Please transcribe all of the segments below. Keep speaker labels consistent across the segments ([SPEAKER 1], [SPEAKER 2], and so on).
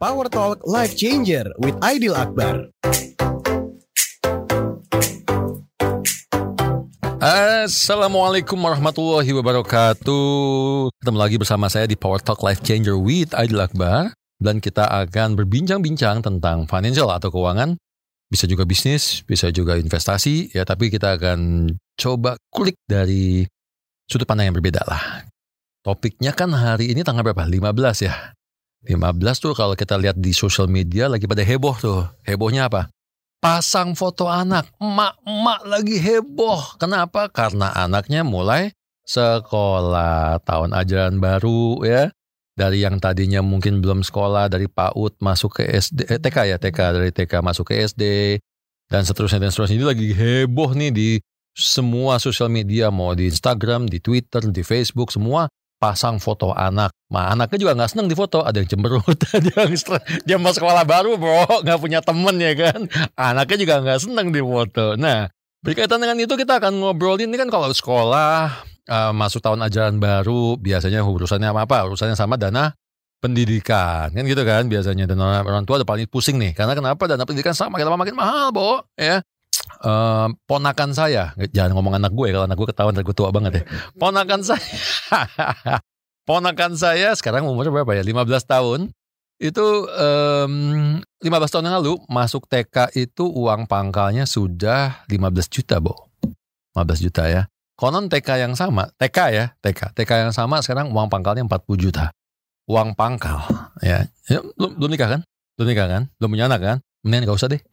[SPEAKER 1] Power Talk Life Changer with Aidil Akbar.
[SPEAKER 2] Assalamualaikum warahmatullahi wabarakatuh. Ketemu lagi bersama saya di Power Talk Life Changer with Aidil Akbar. Dan kita akan berbincang-bincang tentang financial atau keuangan. Bisa juga bisnis, bisa juga investasi. Ya, tapi kita akan coba kulik dari sudut pandang yang berbeda lah. Topiknya kan hari ini tanggal berapa? 15 ya. 15 tuh kalau kita lihat di social media lagi pada heboh tuh. Hebohnya apa? Pasang foto anak. Emak-emak lagi heboh. Kenapa? Karena anaknya mulai sekolah. Tahun ajaran baru ya. Dari yang tadinya mungkin belum sekolah, dari PAUD masuk ke SD, dari TK masuk ke SD. Dan seterusnya. Ini lagi heboh nih di semua social media. Mau di Instagram, di Twitter, di Facebook, semua pasang foto anak. Anaknya juga gak seneng di foto. Ada yang cemberut, ada yang stres. Dia mau sekolah baru bro, gak punya temen ya kan. Anaknya juga gak seneng di foto. Nah, berkaitan dengan itu kita akan ngobrolin. Ini kan kalau sekolah, masuk tahun ajaran baru, biasanya urusannya apa? Urusannya sama dana pendidikan. Kan gitu kan biasanya. Dan orang tua udah paling pusing nih. Karena kenapa? Dana pendidikan sama makin mahal bo. Ya. Ponakan saya, jangan ngomong anak gue, kalau anak gue ketahuan gue tua banget ya. Ponakan saya sekarang umurnya berapa ya? 15 tahun. Itu 15 tahun yang lalu masuk TK itu uang pangkalnya sudah 15 juta, Bo. 15 juta ya. Konon TK yang sama, TK yang sama sekarang uang pangkalnya 40 juta. Uang pangkal ya. Belum nikah kan? Belum punya anak kan? Mendingan gak usah deh.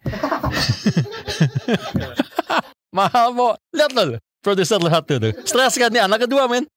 [SPEAKER 2] Mahal Bo. Lihat loh, produser lihat tuh. Stres kan nih, anak kedua men.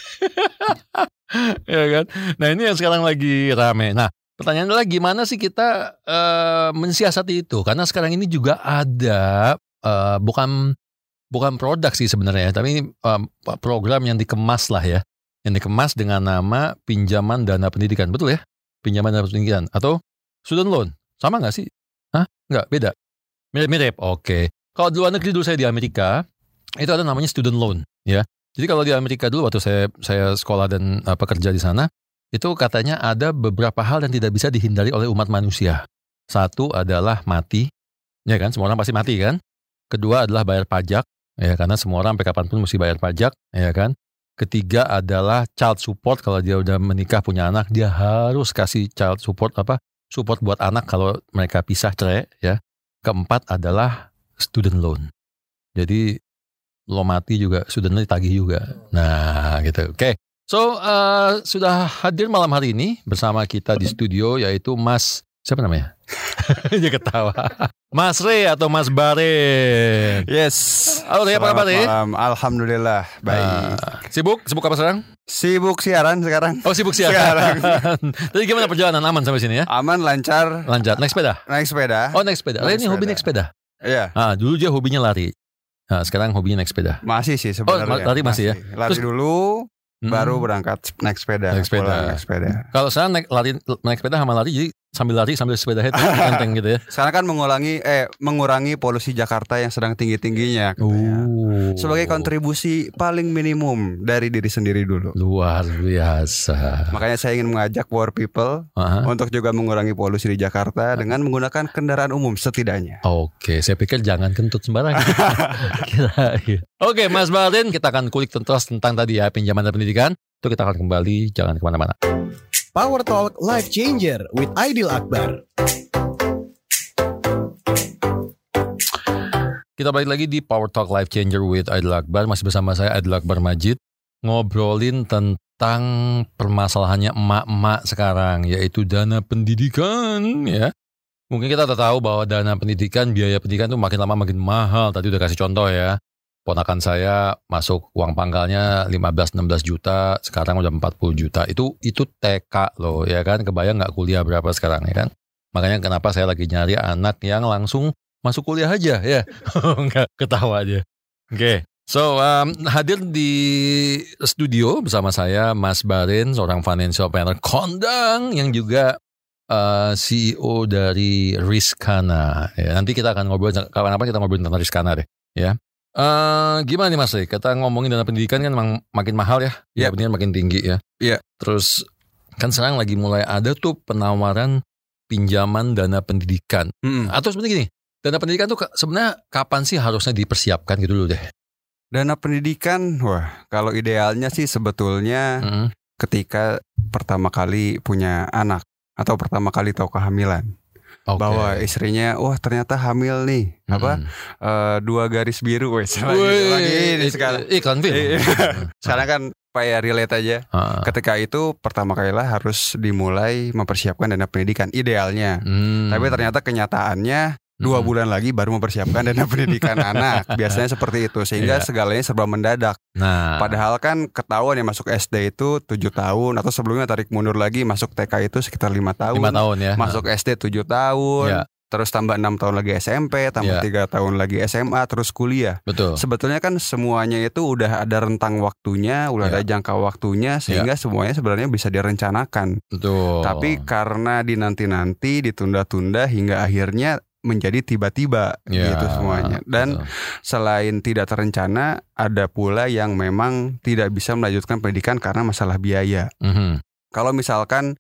[SPEAKER 2] Ya kan. Nah ini yang sekarang lagi rame. Nah pertanyaannya adalah gimana sih kita mensiasati itu? Karena sekarang ini juga ada bukan produk sih sebenarnya, tapi program yang dikemas lah ya. Yang dikemas dengan nama pinjaman dana pendidikan. Betul ya? Pinjaman dana pendidikan atau student loan. Sama gak sih? Hah? Enggak, beda. Mirip. Oke. Kalau di luar negeri dulu saya di Amerika, itu ada namanya student loan ya. Jadi kalau di Amerika dulu waktu saya sekolah dan kerja di sana, itu katanya ada beberapa hal yang tidak bisa dihindari oleh umat manusia. Satu adalah mati. Ya kan, semua orang pasti mati kan? Kedua adalah bayar pajak, ya karena semua orang sampai kapanpun mesti bayar pajak, ya kan? Ketiga adalah child support, kalau dia udah menikah punya anak, dia harus kasih child support support buat anak kalau mereka pisah cerai ya. Keempat adalah student loan. Jadi lo mati juga student loan ditagih juga. Nah, gitu. Oke. So, sudah hadir malam hari ini bersama kita di studio yaitu Mas siapa namanya? Dia ketawa. Mas Re atau Mas Baren.
[SPEAKER 3] Yes.
[SPEAKER 2] Halo Re, apa kabar Re?
[SPEAKER 3] Alhamdulillah baik.
[SPEAKER 2] Sibuk apa sekarang?
[SPEAKER 3] Sibuk siaran sekarang.
[SPEAKER 2] Oh sibuk siaran. Tadi gimana perjalanan, aman sampai sini ya?
[SPEAKER 3] Aman, lancar.
[SPEAKER 2] Naik sepeda?
[SPEAKER 3] Oh
[SPEAKER 2] naik sepeda. Re ini hobi naik sepeda?
[SPEAKER 3] Iya.
[SPEAKER 2] Dulu dia hobinya lari. Nah sekarang hobinya naik sepeda.
[SPEAKER 3] Masih sih sebenarnya.
[SPEAKER 2] Lari masih ya?
[SPEAKER 3] Lari terus, dulu baru berangkat naik sepeda. Kalau saya naik sepeda sama lari, jadi sambil lari sambil sepeda itu enteng gitu ya. Sekarang kan mengurangi polusi Jakarta yang sedang tinggi-tingginya. Sebagai kontribusi paling minimum dari diri sendiri dulu.
[SPEAKER 2] Luar biasa.
[SPEAKER 3] Makanya saya ingin mengajak poor people untuk juga mengurangi polusi di Jakarta dengan menggunakan kendaraan umum setidaknya.
[SPEAKER 2] Oke, saya pikir jangan kentut sembarangan. Oke, Mas Baren, kita akan kulik tuntas tentang tadi ya pinjaman dan pendidikan. Itu kita akan kembali, jangan kemana-mana.
[SPEAKER 1] Power Talk Life Changer with Aidil Akbar.
[SPEAKER 2] Kita balik lagi di Power Talk Life Changer with Aidil Akbar. Masih bersama saya Aidil Akbar Majid. Ngobrolin tentang permasalahannya emak-emak sekarang, yaitu dana pendidikan ya. Mungkin kita udah tahu bahwa dana pendidikan, biaya pendidikan itu makin lama makin mahal. Tadi udah kasih contoh ya. Ponakan saya masuk uang pangkalnya 15-16 juta, sekarang udah 40 juta. Itu TK loh ya kan, kebayang gak kuliah berapa sekarang ya kan. Makanya kenapa saya lagi nyari anak yang langsung masuk kuliah aja ya. Enggak, ketawa aja. Oke. So, hadir di studio bersama saya Mas Baren, seorang financial planner kondang yang juga CEO dari Rizkana. Ya, nanti kita akan ngobrol, kapan-kapan kita ngobrol tentang Rizkana deh ya. Gimana nih Mas Ray? Kita ngomongin dana pendidikan kan memang makin mahal ya. Biaya pendidikan makin tinggi ya.
[SPEAKER 3] Iya.
[SPEAKER 2] Terus kan sekarang lagi mulai ada tuh penawaran pinjaman dana pendidikan. Atau sebenarnya gini, dana pendidikan tuh sebenarnya kapan sih harusnya dipersiapkan gitu dulu deh?
[SPEAKER 3] Dana pendidikan, kalau idealnya sih sebetulnya ketika pertama kali punya anak atau pertama kali tahu kehamilan. Bahwa istrinya, ternyata hamil nih, 2 garis biru, lagi sekarang.
[SPEAKER 2] Iklan film.
[SPEAKER 3] Sekarang kan relate aja. Ketika itu pertama kalilah harus dimulai mempersiapkan dana pendidikan idealnya. Tapi ternyata kenyataannya 2 bulan lagi baru mempersiapkan dana pendidikan anak. Biasanya seperti itu, sehingga segalanya serba mendadak. Padahal kan ketahuan yang masuk SD itu 7 tahun, atau sebelumnya tarik mundur lagi masuk TK itu sekitar 5 tahun.
[SPEAKER 2] 5 tahun ya.
[SPEAKER 3] Masuk SD 7 tahun. Terus tambah 6 tahun lagi SMP, tambah 3 tahun lagi SMA, terus kuliah.
[SPEAKER 2] Betul.
[SPEAKER 3] Sebetulnya kan semuanya itu udah ada rentang waktunya, udah ada jangka waktunya, sehingga semuanya sebenarnya bisa direncanakan.
[SPEAKER 2] Betul.
[SPEAKER 3] Tapi karena dinanti-nanti, ditunda-tunda hingga akhirnya menjadi tiba-tiba gitu semuanya. Dan selain tidak terencana, ada pula yang memang tidak bisa melanjutkan pendidikan karena masalah biaya. Kalau misalkan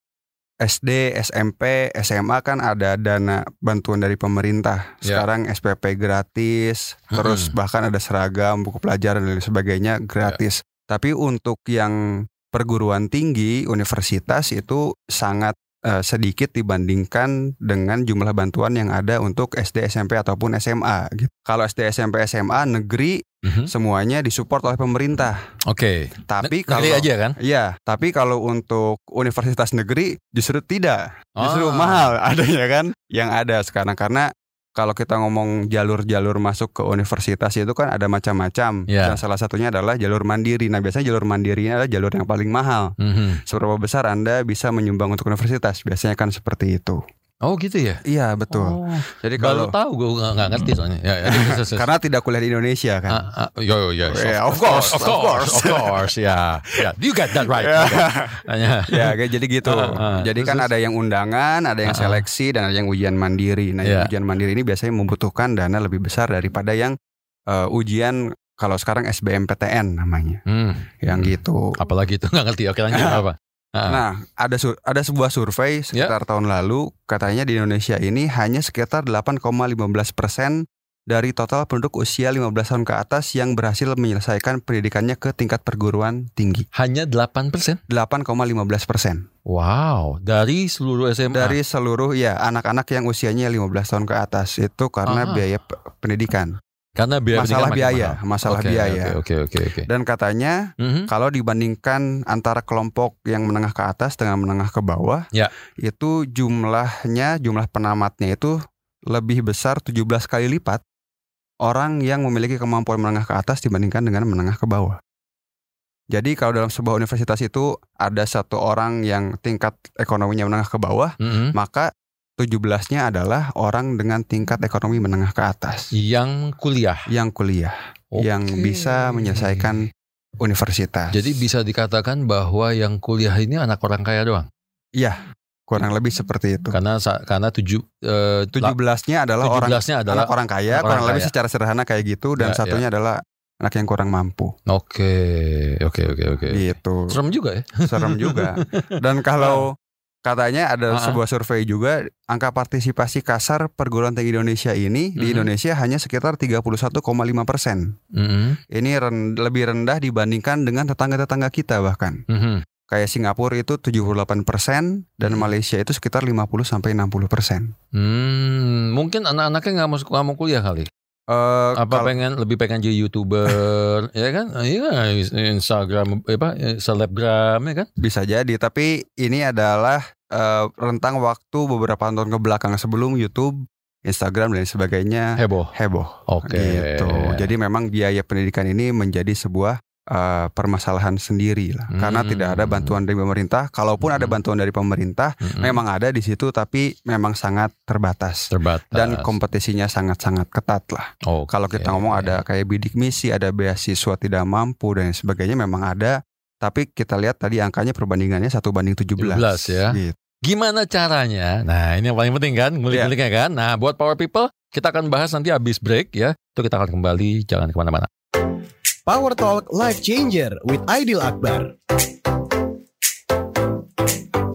[SPEAKER 3] SD, SMP, SMA kan ada dana bantuan dari pemerintah. Sekarang SPP gratis, terus bahkan ada seragam, buku pelajaran dan sebagainya gratis. Tapi untuk yang perguruan tinggi, universitas itu sangat sedikit dibandingkan dengan jumlah bantuan yang ada untuk SD, SMP ataupun SMA gitu. Kalau SD, SMP, SMA negeri semuanya disupport oleh pemerintah. Tapi kalau
[SPEAKER 2] negeri aja kan?
[SPEAKER 3] Iya, tapi kalau untuk universitas negeri justru tidak. Justru mahal adanya kan yang ada sekarang, karena kalau kita ngomong jalur-jalur masuk ke universitas itu kan ada macam-macam. Dan salah satunya adalah jalur mandiri. Nah, biasanya jalur mandiri ini adalah jalur yang paling mahal. Seberapa besar Anda bisa menyumbang untuk universitas? Biasanya kan seperti itu.
[SPEAKER 2] Oh gitu ya?
[SPEAKER 3] Iya betul. Jadi kalau
[SPEAKER 2] baru tahu, gue nggak ngerti soalnya.
[SPEAKER 3] Karena tidak kuliah di Indonesia kan.
[SPEAKER 2] Of course, ya. You got that right.
[SPEAKER 3] Jadi gitu. Jadi kan ada yang undangan, ada yang seleksi, dan ada yang ujian mandiri. Nah, yang ujian mandiri ini biasanya membutuhkan dana lebih besar daripada yang ujian. Kalau sekarang SBMPTN namanya, yang gitu.
[SPEAKER 2] Apalagi itu nggak ngerti. Oke, lanjut apa?
[SPEAKER 3] Nah, ada sebuah survei sekitar tahun lalu, katanya di Indonesia ini hanya sekitar 8,15% dari total penduduk usia 15 tahun ke atas yang berhasil menyelesaikan pendidikannya ke tingkat perguruan tinggi.
[SPEAKER 2] Hanya 8%?
[SPEAKER 3] 8,15%.
[SPEAKER 2] Wow, dari seluruh SMA?
[SPEAKER 3] Dari seluruh anak-anak yang usianya 15 tahun ke atas, itu karena biaya pendidikan.
[SPEAKER 2] Karena
[SPEAKER 3] masalah biaya.
[SPEAKER 2] Oke.
[SPEAKER 3] Dan katanya kalau dibandingkan antara kelompok yang menengah ke atas dengan menengah ke bawah, itu jumlah penamatnya itu lebih besar 17 kali lipat orang yang memiliki kemampuan menengah ke atas dibandingkan dengan menengah ke bawah. Jadi kalau dalam sebuah universitas itu ada satu orang yang tingkat ekonominya menengah ke bawah, maka 17-nya adalah orang dengan tingkat ekonomi menengah ke atas. Yang kuliah. Yang bisa menyelesaikan universitas.
[SPEAKER 2] Jadi bisa dikatakan bahwa yang kuliah ini anak orang kaya doang?
[SPEAKER 3] Iya, kurang lebih seperti itu.
[SPEAKER 2] Karena
[SPEAKER 3] 17-nya adalah anak orang kaya, kurang lebih secara sederhana kayak gitu. Dan satunya adalah anak yang kurang mampu.
[SPEAKER 2] Oke.
[SPEAKER 3] Gitu.
[SPEAKER 2] Serem juga ya?
[SPEAKER 3] Serem juga. Dan kalau katanya ada sebuah survei juga, angka partisipasi kasar perguruan tinggi Indonesia ini di Indonesia hanya sekitar 31,5%. Ini lebih rendah dibandingkan dengan tetangga-tetangga kita bahkan. Kayak Singapura itu 78% dan Malaysia itu sekitar 50-60%.
[SPEAKER 2] Mungkin anak-anaknya nggak mau kuliah kali. Lebih pengen jadi YouTuber, ya kan? Iya, Instagram, selebgram, ya kan?
[SPEAKER 3] Bisa jadi, tapi ini adalah rentang waktu beberapa tahun ke belakang sebelum YouTube, Instagram dan sebagainya heboh. Gitu. Jadi memang biaya pendidikan ini menjadi sebuah permasalahan sendiri lah, karena tidak ada bantuan dari pemerintah. Kalaupun ada bantuan dari pemerintah, memang ada di situ, tapi memang sangat terbatas. Dan kompetisinya sangat-sangat ketat lah. Kalau kita ngomong ada kayak bidik misi, ada beasiswa tidak mampu dan sebagainya, memang ada. Tapi kita lihat tadi angkanya perbandingannya 1:17
[SPEAKER 2] ya. Gitu. Gimana caranya? Nah, ini yang paling penting kan, ngulik-nguliknya kan. Nah, buat Power People, kita akan bahas nanti habis break ya. Itu kita akan kembali, jangan kemana-mana.
[SPEAKER 1] Power Talk Life Changer with Aidil Akbar.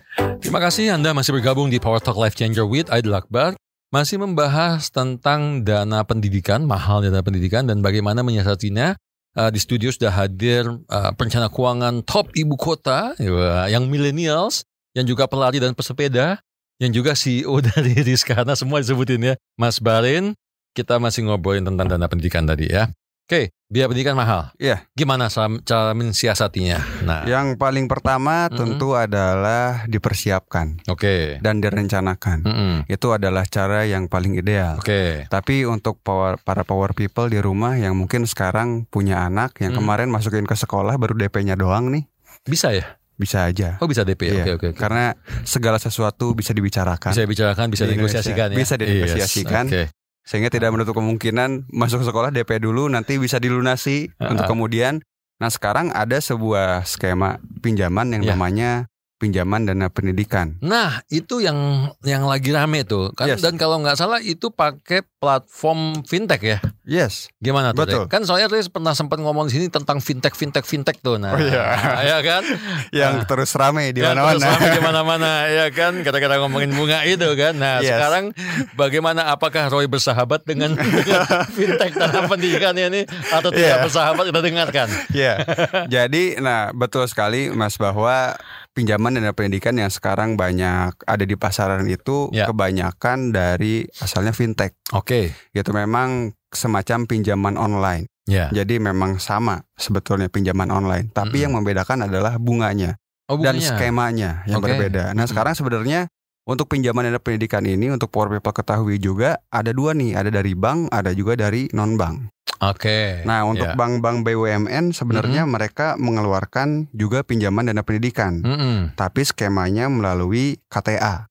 [SPEAKER 2] Terima kasih Anda masih bergabung di Power Talk Life Changer with Aidil Akbar. Masih membahas tentang dana pendidikan, mahal dana pendidikan dan bagaimana menyiasatinya. Di studio sudah hadir perencana keuangan top ibu kota, yang millennials, yang juga pelari dan pesepeda, yang juga CEO dari Rizkana, semua disebutin ya. Mas Barin, kita masih ngobrolin tentang dana pendidikan tadi ya. Oke, biaya pendidikan mahal.
[SPEAKER 3] Iya.
[SPEAKER 2] Gimana cara mensiasatinya? Nah,
[SPEAKER 3] yang paling pertama tentu adalah dipersiapkan.
[SPEAKER 2] Oke.
[SPEAKER 3] Dan direncanakan. Itu adalah cara yang paling ideal.
[SPEAKER 2] Oke.
[SPEAKER 3] Tapi untuk para power people di rumah yang mungkin sekarang punya anak yang kemarin masukin ke sekolah baru DP-nya doang nih.
[SPEAKER 2] Bisa ya?
[SPEAKER 3] Bisa aja.
[SPEAKER 2] Oh, bisa DP.
[SPEAKER 3] Iya.
[SPEAKER 2] Oke.
[SPEAKER 3] Karena segala sesuatu bisa dibicarakan.
[SPEAKER 2] Bisa dibicarakan, bisa dinegosiasikan ya.
[SPEAKER 3] Bisa dinegosiasikan.
[SPEAKER 2] Yes.
[SPEAKER 3] Sehingga tidak menutup kemungkinan masuk sekolah DP dulu nanti bisa dilunasi untuk kemudian. Nah sekarang ada sebuah skema pinjaman yang namanya pinjaman dana pendidikan.
[SPEAKER 2] Nah itu yang lagi rame tuh kan.
[SPEAKER 3] Yes.
[SPEAKER 2] Dan kalau nggak salah itu pakai platform fintech ya.
[SPEAKER 3] Yes.
[SPEAKER 2] Gimana tuh?
[SPEAKER 3] Betul.
[SPEAKER 2] Kan soalnya Riz pernah sempat ngomong di sini tentang fintech tuh. Nah, ya kan?
[SPEAKER 3] Yang terus rame di mana-mana.
[SPEAKER 2] Terus rame di mana-mana, ya kan? Kata-kata ngomongin bunga itu kan. Nah, sekarang bagaimana? Apakah Roy bersahabat dengan fintech dana pendidikannya ini atau tidak bersahabat? Kita dengarkan.
[SPEAKER 3] Iya. Jadi, betul sekali Mas bahwa pinjaman dana pendidikan yang sekarang banyak ada di pasaran itu kebanyakan dari asalnya fintech.
[SPEAKER 2] Oke.
[SPEAKER 3] Itu memang semacam pinjaman online. Jadi memang sama sebetulnya pinjaman online. Tapi yang membedakan adalah bunganya. Dan skemanya yang berbeda. Nah sekarang sebenarnya untuk pinjaman dana pendidikan ini untuk power people ketahui juga ada dua nih. Ada dari bank, ada juga dari non-bank.
[SPEAKER 2] Oke.
[SPEAKER 3] Nah untuk bank-bank BUMN sebenarnya mereka mengeluarkan juga pinjaman dana pendidikan, tapi skemanya melalui KTA.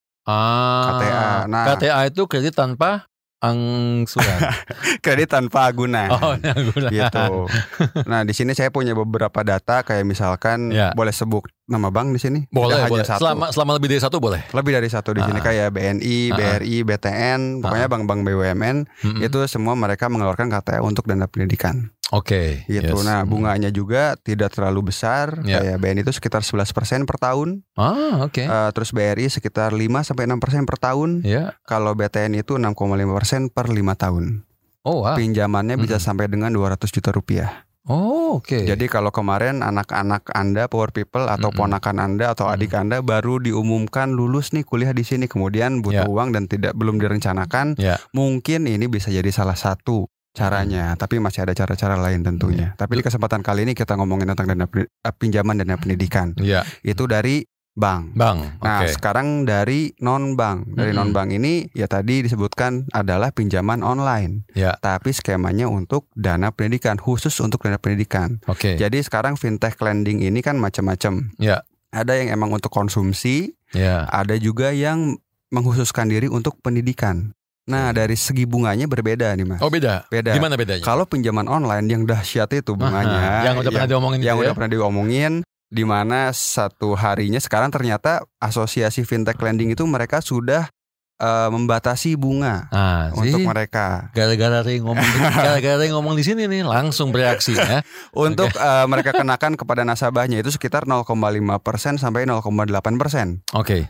[SPEAKER 3] KTA. Nah,
[SPEAKER 2] KTA itu kredit tanpa angsuran.
[SPEAKER 3] Kredit tanpa agunan.
[SPEAKER 2] Oh, agunan.
[SPEAKER 3] Gitu. Nah di sini saya punya beberapa data kayak misalkan boleh sebut nama bank di sini?
[SPEAKER 2] Boleh.
[SPEAKER 3] Satu.
[SPEAKER 2] Selama lebih dari satu boleh.
[SPEAKER 3] Lebih dari satu di sini kayak BNI, BRI, BTN, pokoknya bank-bank BUMN itu semua mereka mengeluarkan KTA untuk dana pendidikan.
[SPEAKER 2] Oke.
[SPEAKER 3] Gitu.
[SPEAKER 2] Yes.
[SPEAKER 3] Nah bunganya juga tidak terlalu besar. Kayak BNI itu sekitar 11% per tahun.
[SPEAKER 2] Oke.
[SPEAKER 3] Terus BRI sekitar 5-6% per tahun. Kalau BTN itu 6,5% per 5 tahun.
[SPEAKER 2] Oh wow.
[SPEAKER 3] Pinjamannya bisa sampai dengan 200 juta rupiah.
[SPEAKER 2] Oh oke.
[SPEAKER 3] Jadi kalau kemarin anak-anak Anda power people atau ponakan Anda atau adik Anda baru diumumkan lulus nih kuliah di sini, kemudian butuh uang dan belum direncanakan, mungkin ini bisa jadi salah satu caranya, tapi masih ada cara-cara lain tentunya. Tapi di kesempatan kali ini kita ngomongin tentang pinjaman dana pendidikan. Itu dari bank. Nah, sekarang dari non-bank. Dari non-bank ini ya tadi disebutkan adalah pinjaman online. Tapi skemanya untuk dana pendidikan, khusus untuk dana pendidikan. Jadi sekarang fintech lending ini kan macam-macam. Ada yang emang untuk konsumsi, ada juga yang mengkhususkan diri untuk pendidikan. Nah dari segi bunganya berbeda nih Mas.
[SPEAKER 2] Oh beda? Gimana bedanya?
[SPEAKER 3] Kalau pinjaman online yang dahsyat itu bunganya
[SPEAKER 2] yang udah pernah diomongin
[SPEAKER 3] udah pernah diomongin, di mana satu harinya sekarang ternyata asosiasi fintech lending itu mereka sudah membatasi bunga untuk mereka.
[SPEAKER 2] Gara-gara ngomong di sini nih langsung bereaksi ya.
[SPEAKER 3] Untuk mereka kenakan kepada nasabahnya itu sekitar 0,5% sampai 0,8%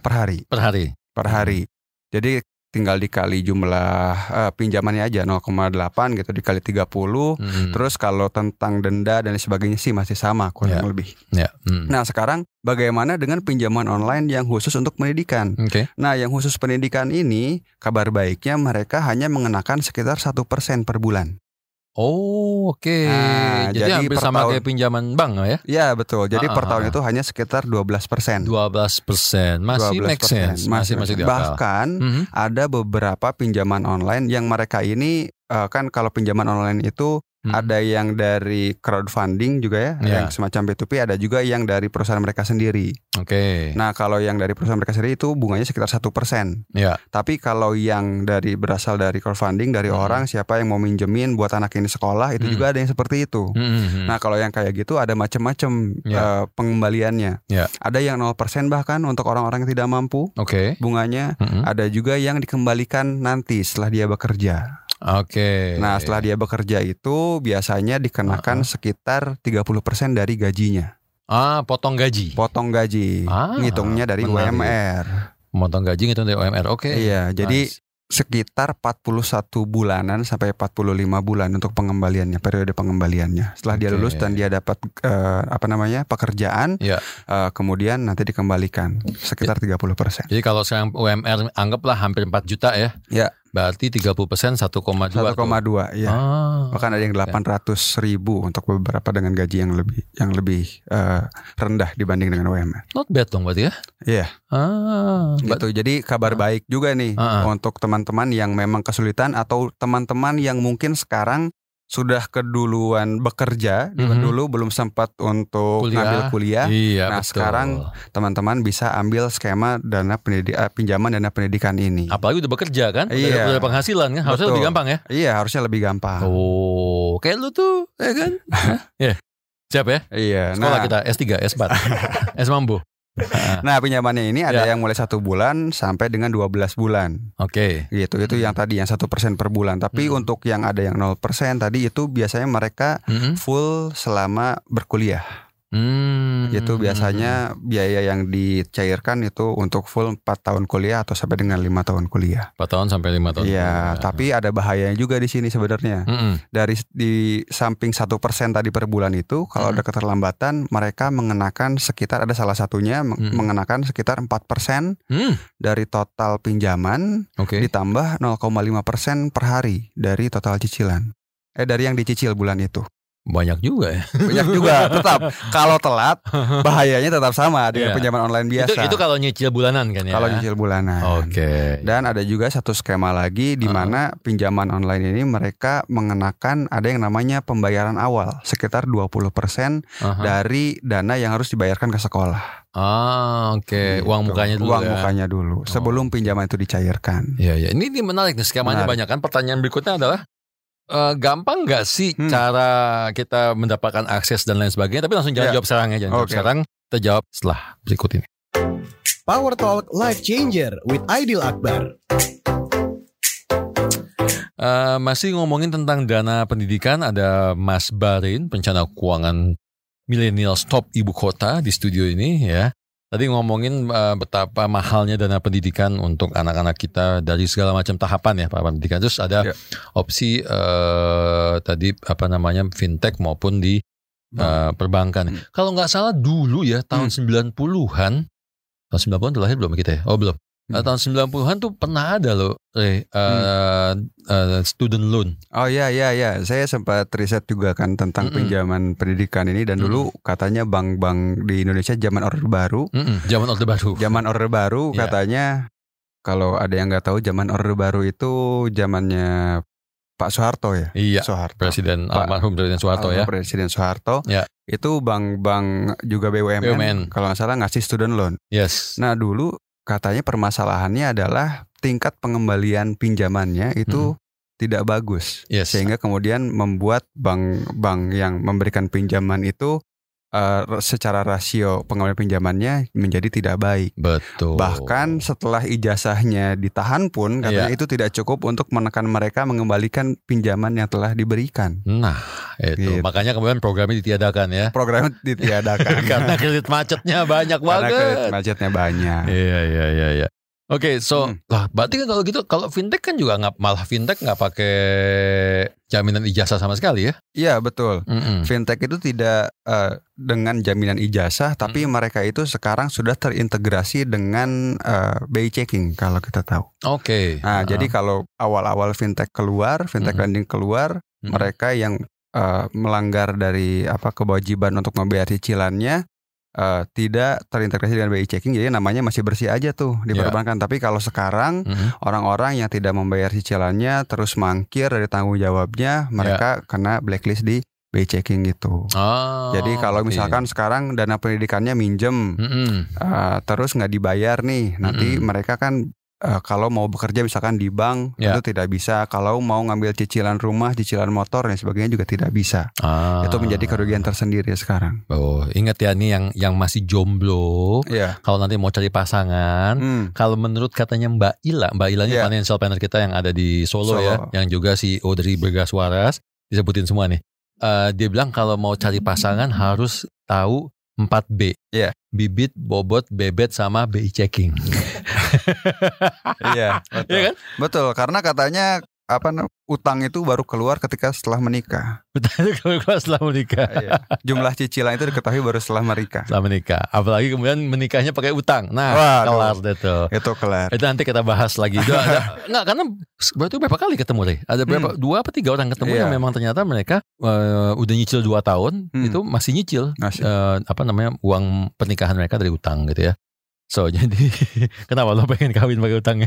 [SPEAKER 3] per hari. Jadi tinggal dikali jumlah pinjamannya aja 0,8 gitu dikali 30. Terus kalau tentang denda dan sebagainya sih masih sama kurang lebih. Nah sekarang bagaimana dengan pinjaman online yang khusus untuk pendidikan? Nah yang khusus pendidikan ini kabar baiknya mereka hanya mengenakan sekitar 1% per bulan.
[SPEAKER 2] Oh oke.
[SPEAKER 3] Nah,
[SPEAKER 2] jadi hampir sama kayak pinjaman bank ya?
[SPEAKER 3] Iya betul. Jadi per tahun itu hanya sekitar 12%.
[SPEAKER 2] 12%. Masih make sense. Masih di akal.
[SPEAKER 3] Bahkan ada beberapa pinjaman online yang mereka ini kan kalau pinjaman online itu ada yang dari crowdfunding juga yang semacam P2P, ada juga yang dari perusahaan mereka sendiri. Nah kalau yang dari perusahaan mereka sendiri itu bunganya sekitar 1%. Tapi kalau yang berasal dari crowdfunding dari orang siapa yang mau minjemin buat anak ini sekolah itu juga ada yang seperti itu. Nah kalau yang kayak gitu ada macam-macam pengembaliannya. Ada yang 0% bahkan untuk orang-orang yang tidak mampu bunganya. Ada juga yang dikembalikan nanti setelah dia bekerja. Nah setelah dia bekerja itu biasanya dikenakan sekitar 30% dari gajinya.
[SPEAKER 2] Potong gaji.
[SPEAKER 3] Ngitungnya dari UMR.
[SPEAKER 2] Potong gaji ngitung dari UMR. Oke.
[SPEAKER 3] Iya, jadi sekitar 41 bulanan sampai 45 bulan untuk pengembaliannya, periode pengembaliannya. Setelah dia lulus dan dia dapat pekerjaan, kemudian nanti dikembalikan sekitar 30%.
[SPEAKER 2] Jadi kalau sekarang UMR anggaplah hampir 4 juta ya.
[SPEAKER 3] Ya.
[SPEAKER 2] Berarti 30% 1,2.
[SPEAKER 3] 1,2 ya. Bahkan ada yang 800.000 untuk beberapa dengan gaji yang lebih rendah dibanding dengan UMR.
[SPEAKER 2] Not bad dong berarti ya.
[SPEAKER 3] Iya. Gitu. Jadi kabar baik juga nih untuk teman-teman yang memang kesulitan atau teman-teman yang mungkin sekarang sudah keduluan bekerja, dulu belum sempat untuk ngambil kuliah.
[SPEAKER 2] Iya,
[SPEAKER 3] nah, betul. Sekarang teman-teman bisa ambil skema pinjaman dana pendidikan ini.
[SPEAKER 2] Apalagi udah bekerja kan? Udah penghasilan kan? Harusnya lebih gampang ya?
[SPEAKER 3] Iya, harusnya lebih gampang.
[SPEAKER 2] Kayak lu tuh, ya kan? Siap ya?
[SPEAKER 3] Iya.
[SPEAKER 2] Sekolah kita S3, S4, S Mambo.
[SPEAKER 3] Nah, pinjamannya ini ada yang mulai 1 bulan sampai dengan 12 bulan.
[SPEAKER 2] Oke.
[SPEAKER 3] Gitu. Itu yang tadi yang 1% per bulan. Tapi untuk yang ada yang 0% tadi itu biasanya mereka full selama berkuliah. Itu biasanya biaya yang dicairkan itu untuk full 4 tahun kuliah atau sampai dengan 5 tahun kuliah.
[SPEAKER 2] 4 tahun sampai 5 tahun.
[SPEAKER 3] Iya, tapi ada bahayanya juga di sini sebenarnya. Di samping 1% tadi per bulan itu, kalau ada keterlambatan, mereka mengenakan sekitar, ada salah satunya mengenakan sekitar 4% dari total pinjaman, ditambah 0,5% per hari dari total cicilan. Dari yang dicicil bulan itu.
[SPEAKER 2] Banyak juga ya.
[SPEAKER 3] Banyak juga. Tetap kalau telat bahayanya tetap sama dengan pinjaman online biasa.
[SPEAKER 2] Itu kalau nyicil bulanan kan ya.
[SPEAKER 3] Kalau nyicil bulanan. Dan ada juga satu skema lagi di mana pinjaman online ini mereka mengenakan ada yang namanya pembayaran awal sekitar 20% dari dana yang harus dibayarkan ke sekolah.
[SPEAKER 2] Uang mukanya dulu.
[SPEAKER 3] Uang mukanya dulu sebelum pinjaman itu dicairkan.
[SPEAKER 2] Iya. Ini menarik nih skemanya banyak kan. Pertanyaan berikutnya adalah gampang nggak sih cara kita mendapatkan akses dan lain sebagainya? Tapi langsung jangan jawab sekarang ya. Jawab sekarang, kita jawab setelah berikut ini.
[SPEAKER 1] Power Talk Life Changer with Aidil Akbar.
[SPEAKER 2] Masih ngomongin tentang dana pendidikan, ada Mas Barin, perencana keuangan millennials top ibu kota di studio ini ya. Tadi ngomongin betapa mahalnya dana pendidikan untuk anak-anak kita dari segala macam tahapan ya Pak pendidikan. Terus ada opsi tadi fintech maupun di perbankan. Kalau nggak salah dulu ya tahun 90-an. Tahun 90-an terlahir belum kita ya? Oh belum. Tahun 90-an tuh pernah ada loh student loan.
[SPEAKER 3] Oh iya. Saya sempat riset juga kan tentang pinjaman pendidikan ini dan dulu katanya bank-bank di Indonesia zaman Orde Baru. Zaman Orde Baru katanya kalau ada yang nggak tahu zaman Orde Baru itu zamannya Pak Soeharto ya.
[SPEAKER 2] Iya.
[SPEAKER 3] Soeharto.
[SPEAKER 2] Almarhum Presiden Soeharto ya.
[SPEAKER 3] Presiden Soeharto.
[SPEAKER 2] Ya.
[SPEAKER 3] Itu bank-bank juga BUMN. Kalau nggak salah ngasih student loan.
[SPEAKER 2] Yes.
[SPEAKER 3] Nah dulu katanya permasalahannya adalah tingkat pengembalian pinjamannya itu tidak bagus, sehingga kemudian membuat bank-bank yang memberikan pinjaman itu secara rasio pengembalian pinjamannya menjadi tidak baik.
[SPEAKER 2] Betul.
[SPEAKER 3] Bahkan setelah ijazahnya ditahan pun katanya itu tidak cukup untuk menekan mereka mengembalikan pinjaman yang telah diberikan.
[SPEAKER 2] Nah, itu makanya kemudian programnya ditiadakan ya.
[SPEAKER 3] Programnya ditiadakan
[SPEAKER 2] karena kredit macetnya banyak banget.
[SPEAKER 3] Karena kredit macetnya banyak.
[SPEAKER 2] Iya. Oke, berarti kan kalau gitu, kalau fintech kan juga malah fintech nggak pakai jaminan ijazah sama sekali ya? Iya
[SPEAKER 3] betul. Fintech itu tidak dengan jaminan ijazah, tapi mereka itu sekarang sudah terintegrasi dengan BI checking kalau kita tahu.
[SPEAKER 2] Oke.
[SPEAKER 3] Nah, jadi kalau awal-awal fintech lending keluar, mereka yang melanggar dari kewajiban untuk membayar cicilannya. Tidak terintegrasi dengan BI checking, jadi namanya masih bersih aja tuh di perbankan. Tapi kalau sekarang orang-orang yang tidak membayar cicilannya terus mangkir dari tanggung jawabnya, mereka kena blacklist di BI checking gitu. Jadi kalau misalkan sekarang dana pendidikannya minjem, terus nggak dibayar nih, nanti mereka kan kalau mau bekerja misalkan di bank itu tidak bisa. Kalau mau ngambil cicilan rumah, cicilan motor dan sebagainya juga tidak bisa. Itu menjadi kerugian tersendiri sekarang.
[SPEAKER 2] Oh, ingat ya nih yang masih jomblo. Kalau nanti mau cari pasangan, kalau menurut katanya Mbak Ila ini financial planner kita yang ada di Solo ya, yang juga CEO dari Bergas Waras, disebutin semua nih. Dia bilang kalau mau cari pasangan harus tahu 4B.
[SPEAKER 3] Iya.
[SPEAKER 2] Bibit, bobot, bebet, sama BI checking.
[SPEAKER 3] Iya, betul.
[SPEAKER 2] Iya kan?
[SPEAKER 3] Betul, karena katanya utang itu baru keluar ketika setelah menikah.
[SPEAKER 2] Utang itu keluar setelah menikah.
[SPEAKER 3] Iya. Jumlah cicilan itu diketahui baru setelah menikah.
[SPEAKER 2] Setelah menikah. Apalagi kemudian menikahnya pakai utang. Nah, kelar deh tuh.
[SPEAKER 3] Itu kelar.
[SPEAKER 2] Itu nanti kita bahas lagi. Enggak, karena berarti berapa kali ketemu deh? Ada berapa? 2 apa 3 orang ketemu yang memang ternyata mereka udah nyicil 2 tahun, itu masih nyicil uang pernikahan mereka dari utang gitu ya. So jadi kenapa lo pengen kawin pakai utangnya?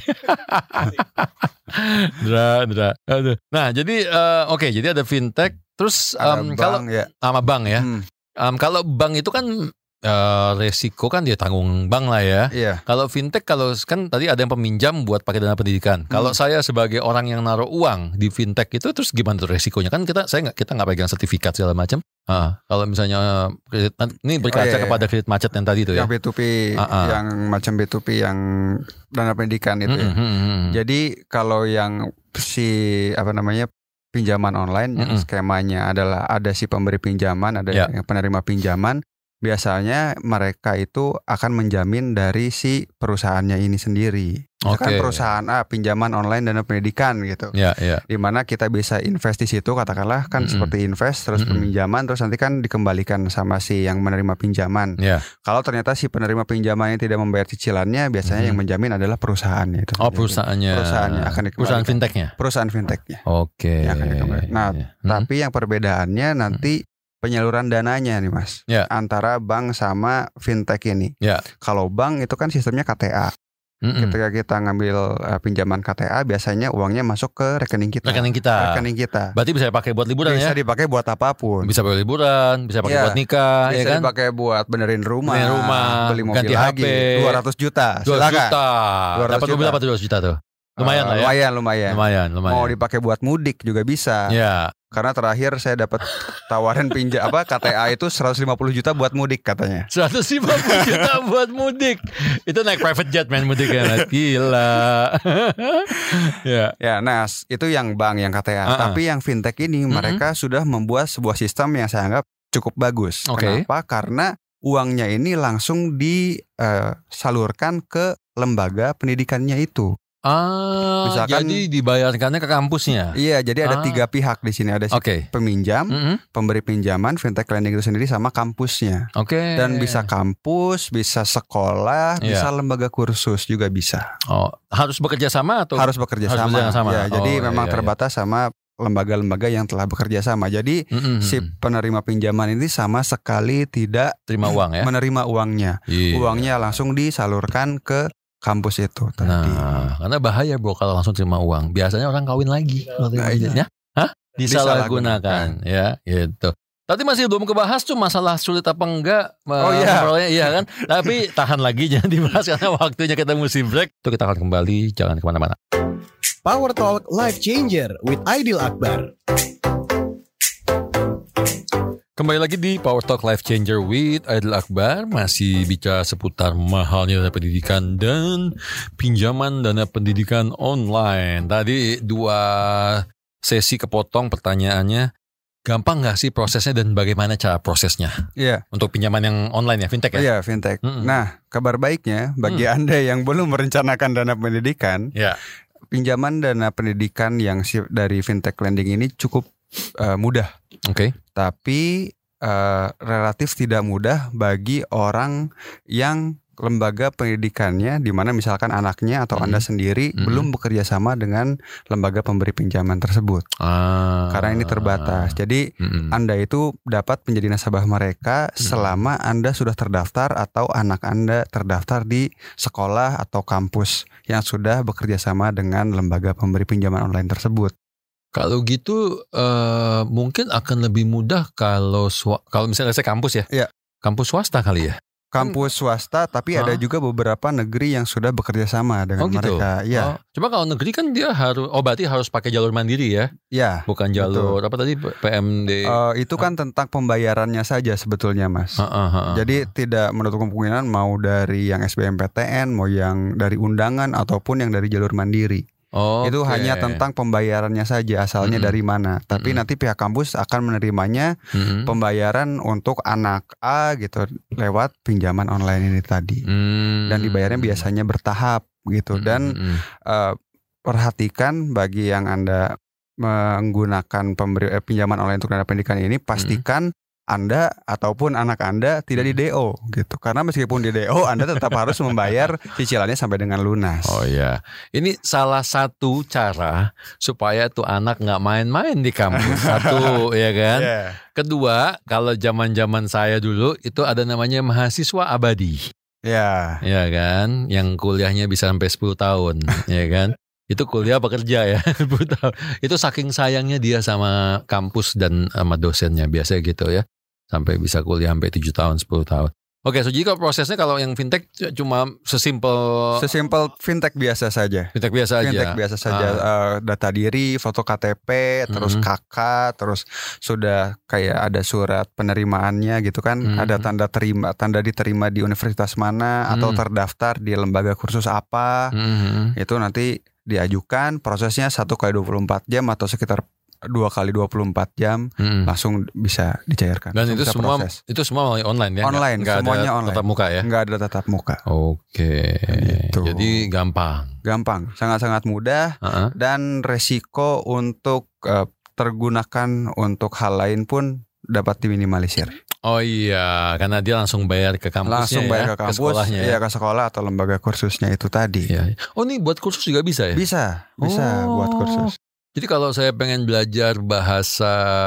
[SPEAKER 2] Aduh. Nah jadi oke, jadi ada fintech. Terus kalau sama bank ya, kalau bank itu kan resiko kan dia tanggung bank lah ya.
[SPEAKER 3] Iya.
[SPEAKER 2] Kalau fintech, kalau kan tadi ada yang peminjam buat pakai dana pendidikan. Kalau saya sebagai orang yang naruh uang di fintech itu, terus gimana tuh resikonya? Kan kita nggak pegang sertifikat segala macam. Kalau misalnya kredit, ini berkaca kepada kredit macet yang tadi itu ya.
[SPEAKER 3] Yang B2P, yang macam B2P yang dana pendidikan itu ya. Jadi kalau yang pinjaman online, yang skemanya adalah ada si pemberi pinjaman, ada yang penerima pinjaman. Biasanya mereka itu akan menjamin dari si perusahaannya ini sendiri. Misalkan perusahaan A pinjaman online dana pendidikan gitu. Di mana kita bisa invest di situ, katakanlah kan seperti invest terus peminjaman, terus nanti kan dikembalikan sama si yang menerima pinjaman. Kalau ternyata si penerima pinjaman yang tidak membayar cicilannya, biasanya yang menjamin adalah perusahaannya itu.
[SPEAKER 2] Perusahaannya akan dikembalikan. Perusahaan fintechnya.
[SPEAKER 3] Perusahaan fintechnya.
[SPEAKER 2] Oke.
[SPEAKER 3] Nah, tapi yang perbedaannya nanti penyaluran dananya nih Mas, antara bank sama fintech ini. Kalau bank itu kan sistemnya KTA. Ketika kita ngambil pinjaman KTA, biasanya uangnya masuk ke rekening kita. Rekening kita.
[SPEAKER 2] Berarti bisa dipakai buat liburan
[SPEAKER 3] bisa dipakai buat apapun.
[SPEAKER 2] Bisa buat liburan, bisa pakai buat nikah,
[SPEAKER 3] bisa
[SPEAKER 2] kan?
[SPEAKER 3] dipakai buat benerin rumah, beli mobil
[SPEAKER 2] ganti
[SPEAKER 3] lagi,
[SPEAKER 2] HP,
[SPEAKER 3] 200 juta.
[SPEAKER 2] 200 juta. Dapat mobil apa 200 juta tuh? Lumayan lah ya. Lumayan.
[SPEAKER 3] Mau dipakai buat mudik juga bisa. Karena terakhir saya dapat tawaran KTA itu 150 juta buat mudik katanya.
[SPEAKER 2] 150 juta buat mudik. Itu naik private jet mudiknya. Gila.
[SPEAKER 3] Ya, nah itu yang bank, yang KTA. Tapi yang fintech ini mereka sudah membuat sebuah sistem yang saya anggap cukup bagus. Kenapa? Karena uangnya ini langsung disalurkan ke lembaga pendidikannya itu.
[SPEAKER 2] Misalkan, jadi dibayarkannya ke kampusnya.
[SPEAKER 3] Iya, jadi ada 3 pihak di sini, ada peminjam, pemberi pinjaman, fintech lending itu sendiri sama kampusnya. Dan bisa kampus, bisa sekolah, bisa lembaga kursus juga bisa.
[SPEAKER 2] Harus bekerja sama atau? Harus bekerja sama.
[SPEAKER 3] Ya, jadi memang terbatas sama lembaga-lembaga yang telah bekerja sama. Jadi si penerima pinjaman ini sama sekali tidak
[SPEAKER 2] terima uang ya.
[SPEAKER 3] Menerima uangnya. Uangnya langsung disalurkan ke kampus itu tadi.
[SPEAKER 2] Nah, karena bahaya bro kalau langsung terima uang. Biasanya orang kawin lagi. Disalahgunakan ya gitu. Tadi masih belum kebahas tuh masalah sulit apa enggak. Iya kan. Tapi tahan lagi, jangan dibahas karena waktunya kita mesti break. Itu kita akan kembali, jangan kemana-mana.
[SPEAKER 1] Power Talk Life Changer with Aidil Akbar.
[SPEAKER 2] Kembali lagi di Power Talk Life Changer with Aidil Akbar. Masih bicara seputar mahalnya dana pendidikan dan pinjaman dana pendidikan online. Tadi 2 sesi kepotong pertanyaannya. Gampang gak sih prosesnya dan bagaimana cara prosesnya? Untuk pinjaman yang online ya, fintech ya?
[SPEAKER 3] Iya, fintech. Nah, kabar baiknya bagi Anda yang belum merencanakan dana pendidikan, pinjaman dana pendidikan yang dari fintech lending ini cukup mudah. Tapi relatif tidak mudah bagi orang yang lembaga pendidikannya, di mana misalkan anaknya atau Anda sendiri belum bekerja sama dengan lembaga pemberi pinjaman tersebut. Karena ini terbatas. Jadi Anda itu dapat menjadi nasabah mereka selama Anda sudah terdaftar atau anak Anda terdaftar di sekolah atau kampus yang sudah bekerja sama dengan lembaga pemberi pinjaman online tersebut.
[SPEAKER 2] Kalau gitu mungkin akan lebih mudah kalau misalnya saya kampus ya. Kampus swasta kali ya.
[SPEAKER 3] Kampus swasta, tapi ada juga beberapa negeri yang sudah bekerja sama dengan mereka. Iya.
[SPEAKER 2] Cuma kalau negeri kan dia berarti harus pakai jalur mandiri ya?
[SPEAKER 3] Iya.
[SPEAKER 2] Bukan jalur apa tadi PMD?
[SPEAKER 3] Itu kan tentang pembayarannya saja sebetulnya, Mas. Jadi tidak menutup kemungkinan mau dari yang SBMPTN, mau yang dari undangan ataupun yang dari jalur mandiri. Itu hanya tentang pembayarannya saja, asalnya dari mana. Tapi nanti pihak kampus akan menerimanya pembayaran untuk anak A gitu lewat pinjaman online ini tadi. Dan dibayarnya biasanya bertahap gitu. Dan perhatikan bagi yang Anda menggunakan pinjaman online untuk dana pendidikan ini, pastikan Anda ataupun anak Anda tidak di DO gitu. Karena meskipun di DO Anda tetap harus membayar cicilannya sampai dengan lunas.
[SPEAKER 2] Oh iya. Ini salah satu cara supaya tuh anak nggak main-main di kampus. Satu ya kan. Kedua, kalau zaman-zaman saya dulu itu ada namanya mahasiswa abadi. Ya kan, yang kuliahnya bisa sampai 10 tahun, ya kan. Itu kuliah bekerja ya. Itu saking sayangnya dia sama kampus dan sama dosennya, biasanya gitu ya. Sampai bisa kuliah sampai 7 tahun, 10 tahun. Oke, so jadi prosesnya kalau yang fintech cuma sesimpel
[SPEAKER 3] fintech biasa saja.
[SPEAKER 2] Fintech biasa
[SPEAKER 3] saja. Data diri, foto KTP, terus KK, terus sudah kayak ada surat penerimaannya gitu kan. Ada tanda diterima di universitas mana atau terdaftar di lembaga kursus apa. Itu nanti diajukan, prosesnya 1x24 jam atau sekitar 2x24 jam langsung bisa dicairkan.
[SPEAKER 2] Dan itu semua melalui online ya?
[SPEAKER 3] Online, semuanya online.
[SPEAKER 2] Tatap muka ya?
[SPEAKER 3] Nggak ada tatap muka.
[SPEAKER 2] Oke. Gitu. Jadi gampang, sangat-sangat mudah dan resiko untuk tergunakan untuk hal lain pun dapat diminimalisir. Oh iya, karena dia langsung bayar ke kampusnya,
[SPEAKER 3] ke kampus, ke sekolahnya ke sekolah atau lembaga kursusnya itu tadi.
[SPEAKER 2] Iya. Oh, ini buat kursus juga bisa ya?
[SPEAKER 3] Bisa buat kursus.
[SPEAKER 2] Jadi kalau saya pengen belajar bahasa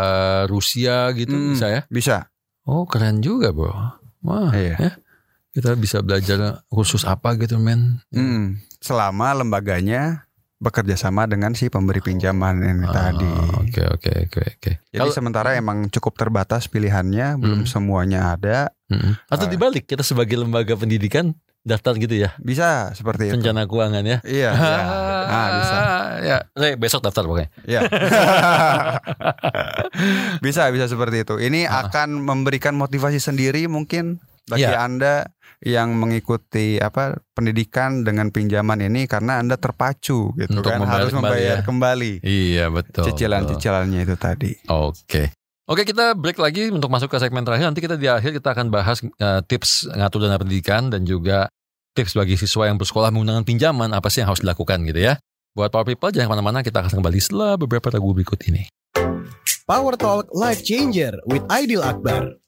[SPEAKER 2] Rusia gitu bisa ya?
[SPEAKER 3] Bisa.
[SPEAKER 2] Oh, keren juga, Bro. Wah, ya. Kita bisa belajar kursus apa gitu, men.
[SPEAKER 3] Selama lembaganya bekerja sama dengan si pemberi pinjaman ini tadi.
[SPEAKER 2] Oke.
[SPEAKER 3] Jadi sementara emang cukup terbatas pilihannya, belum semuanya ada.
[SPEAKER 2] Atau dibalik, kita sebagai lembaga pendidikan daftar gitu ya?
[SPEAKER 3] Bisa seperti itu.
[SPEAKER 2] Perencana keuangan ya?
[SPEAKER 3] Iya. Bisa.
[SPEAKER 2] Ya, saya besok daftar pokoknya.
[SPEAKER 3] Iya. bisa seperti itu. Ini akan memberikan motivasi sendiri mungkin bagi Anda yang mengikuti pendidikan dengan pinjaman ini karena Anda terpacu gitu untuk kan harus membayar kembali.
[SPEAKER 2] Iya, betul.
[SPEAKER 3] Cicilan-cicilannya itu tadi.
[SPEAKER 2] Oke, kita break lagi untuk masuk ke segmen terakhir. Nanti kita di akhir kita akan bahas tips ngatur dana pendidikan dan juga tips bagi siswa yang bersekolah menggunakan pinjaman, apa sih yang harus dilakukan gitu ya. Buat Power People jangan kemana-mana, kita akan kembali setelah beberapa lagu berikut ini.
[SPEAKER 1] Power Talk Life Changer with Aidil Akbar.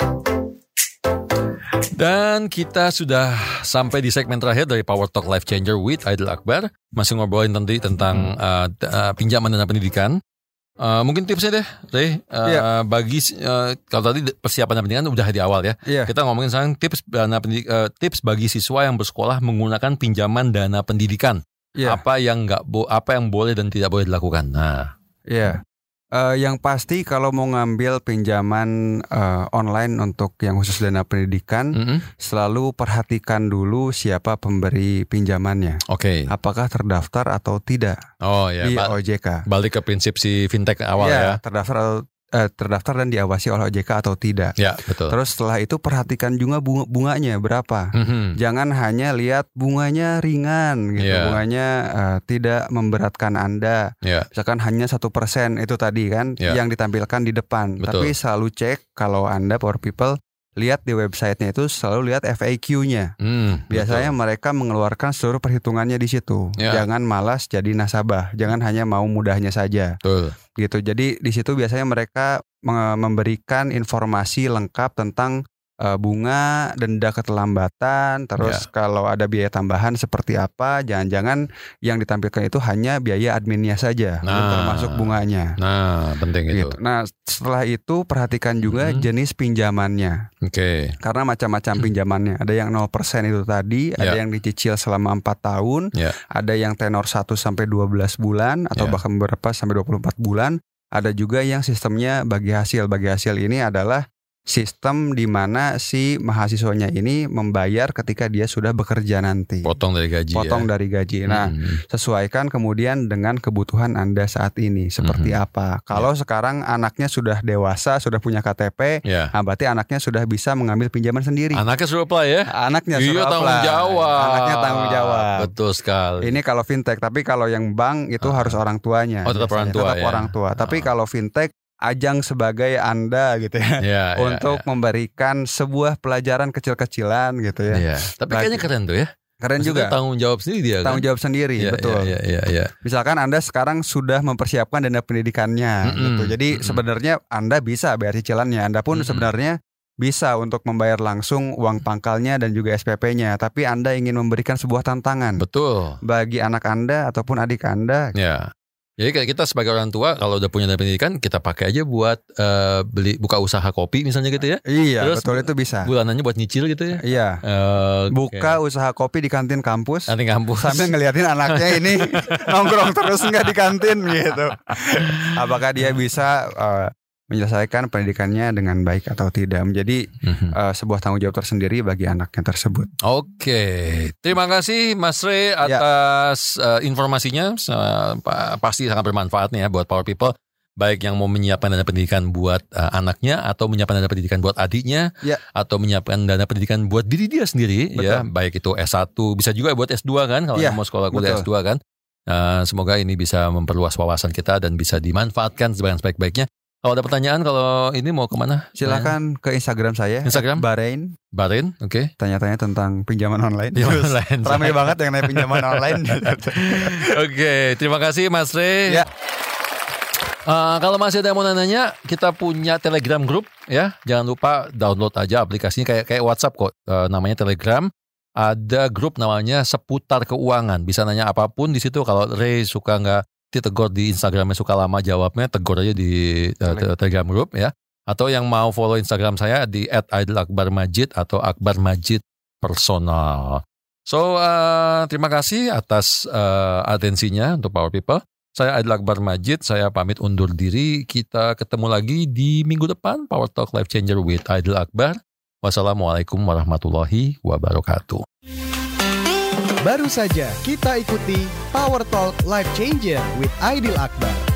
[SPEAKER 2] Dan kita sudah sampai di segmen terakhir dari Power Talk Life Changer with Aidil Akbar. Masih ngobrolin tentang pinjaman dana pendidikan. Mungkin tipsnya deh, Ray, bagi kalau tadi persiapan dana pendidikan udah di awal ya. Kita ngomongin sekarang tips bagi siswa yang bersekolah menggunakan pinjaman dana pendidikan. Apa yang boleh dan tidak boleh dilakukan.
[SPEAKER 3] Yang pasti kalau mau ngambil pinjaman online untuk yang khusus dana pendidikan, selalu perhatikan dulu siapa pemberi pinjamannya. Apakah terdaftar atau tidak di OJK.
[SPEAKER 2] Balik ke prinsip si fintech awal ya.
[SPEAKER 3] Terdaftar dan diawasi oleh OJK atau tidak.
[SPEAKER 2] Ya, betul.
[SPEAKER 3] Terus setelah itu perhatikan juga bunganya berapa. Jangan hanya lihat bunganya ringan gitu. Bunganya tidak memberatkan Anda. Misalkan hanya 1% itu tadi kan yang ditampilkan di depan. Betul. Tapi selalu cek kalau Anda Power People lihat di websitenya itu selalu lihat FAQ-nya. Biasanya mereka mengeluarkan seluruh perhitungannya di situ. Jangan malas jadi nasabah. Jangan hanya mau mudahnya saja.
[SPEAKER 2] Betul.
[SPEAKER 3] Gitu. Jadi di situ biasanya mereka memberikan informasi lengkap tentang bunga, denda keterlambatan, terus kalau ada biaya tambahan seperti apa. Jangan-jangan yang ditampilkan itu hanya biaya adminnya saja, termasuk bunganya.
[SPEAKER 2] Penting itu.
[SPEAKER 3] Nah, setelah itu perhatikan juga jenis pinjamannya. Karena macam-macam pinjamannya. Ada yang 0% itu tadi, ada yang dicicil selama 4 tahun, ada yang tenor 1 sampai 12 bulan atau bahkan beberapa sampai 24 bulan. Ada juga yang sistemnya bagi hasil. Bagi hasil ini adalah sistem di mana si mahasiswanya ini membayar ketika dia sudah bekerja nanti.
[SPEAKER 2] Potong dari gaji.
[SPEAKER 3] Dari gaji. Nah, sesuaikan kemudian dengan kebutuhan Anda saat ini seperti apa. Kalau sekarang anaknya sudah dewasa, sudah punya KTP, nah berarti anaknya sudah bisa mengambil pinjaman sendiri.
[SPEAKER 2] Anaknya sudah apply ya?
[SPEAKER 3] Anaknya sudah apply.
[SPEAKER 2] Tanggung jawab.
[SPEAKER 3] Anaknya tanggung jawab.
[SPEAKER 2] Betul sekali.
[SPEAKER 3] Ini kalau fintech, tapi kalau yang bank itu harus orang tuanya.
[SPEAKER 2] Oh, tetap orang tua.
[SPEAKER 3] Tetap orang tua. Tapi kalau fintech ajang sebagai Anda gitu ya, untuk memberikan sebuah pelajaran kecil-kecilan gitu ya.
[SPEAKER 2] Tapi kayaknya keren tuh ya.
[SPEAKER 3] Keren juga.
[SPEAKER 2] Tanggung jawab sendiri dia.
[SPEAKER 3] Tanggung jawab sendiri, betul. Misalkan Anda sekarang sudah mempersiapkan dana pendidikannya, gitu. Jadi sebenarnya Anda bisa bayar cicilannya. Anda pun sebenarnya bisa untuk membayar langsung uang pangkalnya dan juga SPP-nya. Tapi Anda ingin memberikan sebuah tantangan.
[SPEAKER 2] Betul.
[SPEAKER 3] Bagi anak Anda ataupun adik Anda.
[SPEAKER 2] Ya. Jadi kita sebagai orang tua kalau udah punya dana pendidikan kita pakai aja buat buka usaha kopi misalnya gitu ya.
[SPEAKER 3] Iya, terus betul itu bisa.
[SPEAKER 2] Bulanannya buat nyicil gitu ya.
[SPEAKER 3] Iya. Buka usaha kopi di kantin kampus. Sambil ngeliatin anaknya ini nongkrong terus nggak di kantin gitu. Apakah dia bisa menyelesaikan pendidikannya dengan baik atau tidak, menjadi sebuah tanggung jawab tersendiri bagi anaknya tersebut.
[SPEAKER 2] Oke, terima kasih Mas Ray atas informasinya, pasti sangat bermanfaat nih ya buat Power People, baik yang mau menyiapkan dana pendidikan buat anaknya atau menyiapkan dana pendidikan buat adiknya, atau menyiapkan dana pendidikan buat diri dia sendiri. Betul. Ya, baik itu S1, bisa juga buat S2 kan kalau mau sekolah kuliah S2 kan. Semoga ini bisa memperluas wawasan kita dan bisa dimanfaatkan sebaik-baiknya. Kalau ada pertanyaan, kalau ini mau kemana?
[SPEAKER 3] Silakan ke Instagram saya.
[SPEAKER 2] Instagram?
[SPEAKER 3] Bahrain,
[SPEAKER 2] oke.
[SPEAKER 3] Tanya-tanya tentang pinjaman online.
[SPEAKER 2] Ramai
[SPEAKER 3] banget yang naik pinjaman online.
[SPEAKER 2] Oke, terima kasih Mas Ray.
[SPEAKER 3] Ya.
[SPEAKER 2] Kalau masih ada yang mau nanya, kita punya Telegram group ya. Jangan lupa download aja aplikasinya kayak WhatsApp kok. Namanya Telegram. Ada grup namanya Seputar Keuangan. Bisa nanya apapun di situ. Kalau Ray suka nggak tegur di Instagramnya, suka lama jawabnya, tegur aja di Telegram group ya. Atau yang mau follow Instagram saya di @aidilakbarmajid atau Akbar Majid personal. So terima kasih atas atensinya untuk Power People. Saya Aidil Akbar Majid, saya pamit undur diri. Kita ketemu lagi di minggu depan, Power Talk Life Changer with Aidil Akbar. Wassalamualaikum warahmatullahi wabarakatuh.
[SPEAKER 1] Baru saja kita ikuti Power Talk Life Changer with Aidil Akbar.